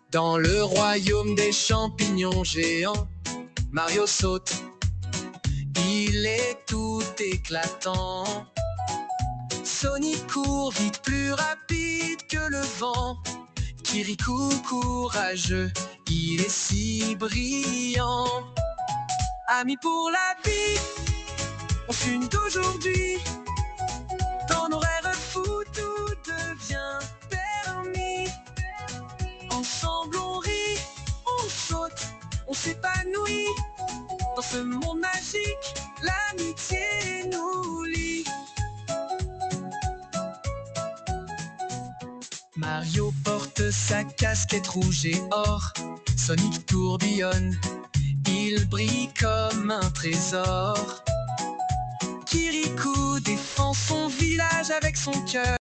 Dans le royaume des champignons géants, Mario saute, il est tout éclatant. Sonic court vite, plus rapide que le vent. Kirikou courageux, il est si brillant. Amis pour la vie, on fume d'aujourd'hui. Dans nos rêves fous, tout devient permis. Ensemble on rit, on saute, on s'épanouit. Dans ce monde magique, l'amitié nous lie. Mario porte sa casquette rouge et or. Sonic tourbillonne, il brille comme un trésor. Kirikou défend son village avec son cœur.